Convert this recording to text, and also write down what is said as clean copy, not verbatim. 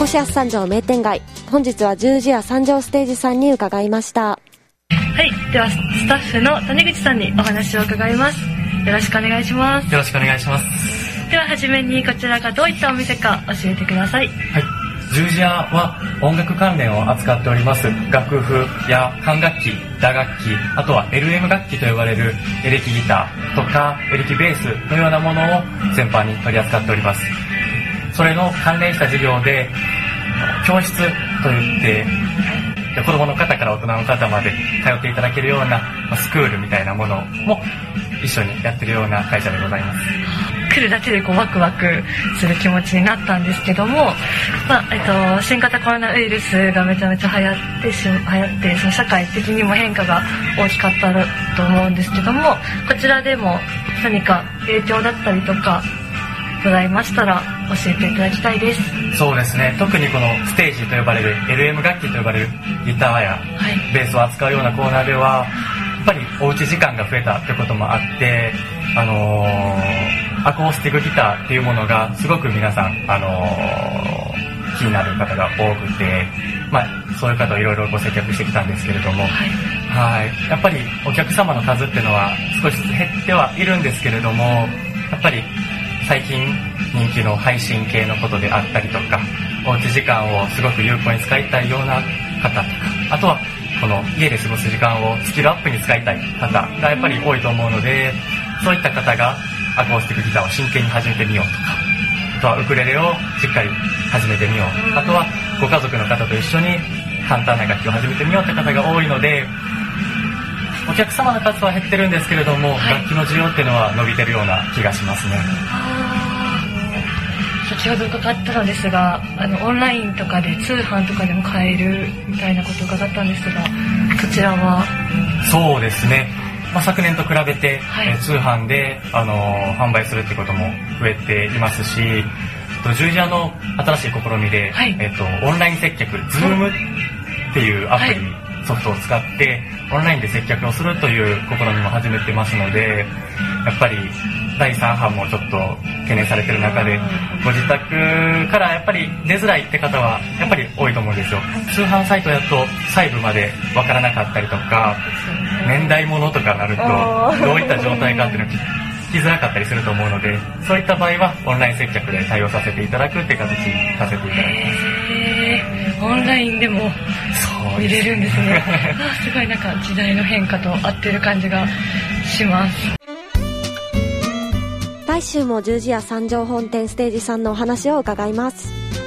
越安三条名店街、本日は十字屋三条ステージさんに伺いました。 はい、ではスタッフの谷口さんにお話を伺います。よろしくお願いします。 よろしくお願いします。 でははじめにこちらがどういったお店か教えてください。 はい、十字屋は音楽関連を扱っております。楽譜や管楽器、打楽器、あとは LM 楽器と呼ばれるエレキギターとかエレキベースのようなものを全般に取り扱っております。それの関連した事業で教室といって子供の方から大人の方まで通っていただけるようなスクールみたいなものも一緒にやってるような会社でございます。 来るだけでワクワクする気持ちになったんですけども、新型コロナウイルスがめちゃめちゃ流行ってその社会的にも変化が大きかったと思うんですけども、こちらでも何か影響だったりとかございましたら教えていただきたいです。 そうですね、特にこのステージと呼ばれる LM 楽器と呼ばれるギターやベースを扱うようなコーナーではやっぱりおうち時間が増えたってこともあって、アコースティックギターっていうものがすごく皆さん、気になる方が多くて、そういう方をいろいろご接客してきたんですけれども、やっぱりお客様の数っていうのは少しずつ減ってはいるんですけれども、やっぱり最近人気の配信系のことであったりとか、おうち時間をすごく有効に使いたいような方とか、あとはこの家で過ごす時間をスキルアップに使いたい方がやっぱり多いと思うので、そういった方がアコースティックギターを真剣に始めてみようとか、あとはウクレレをしっかり始めてみよう、あとはご家族の方と一緒に簡単な楽器を始めてみようって方が多いので、お客様の数は減ってるんですけれども、楽器の需要っていうのは伸びてるような気がしますね。 先ほど伺ったのですが、オンラインとかで通販とかでも買えるみたいなことを伺ったんですが、そちらは？そうですね、 昨年と比べて、通販で販売するってことも増えていますし、十字屋の新しい試みで、オンライン接客 Zoom っていうアプリ、ソフトを使ってオンラインで接客をするという試みも始めてますので、やっぱり第3波もちょっと懸念されてる中で、ご自宅からやっぱり出づらいって方はやっぱり多いと思うんですよ。通販サイトだと細部までわからなかったりとか、年代物とかになるとどういった状態かっていうのを聞きづらかったりすると思うので、そういった場合はオンライン接客で対応させていただくって形にさせていただきます。 オンラインでも見れるんですね。すごいなんか時代の変化と合ってる感じがします。 来週も十字屋三条本店ステージさんのお話を伺います。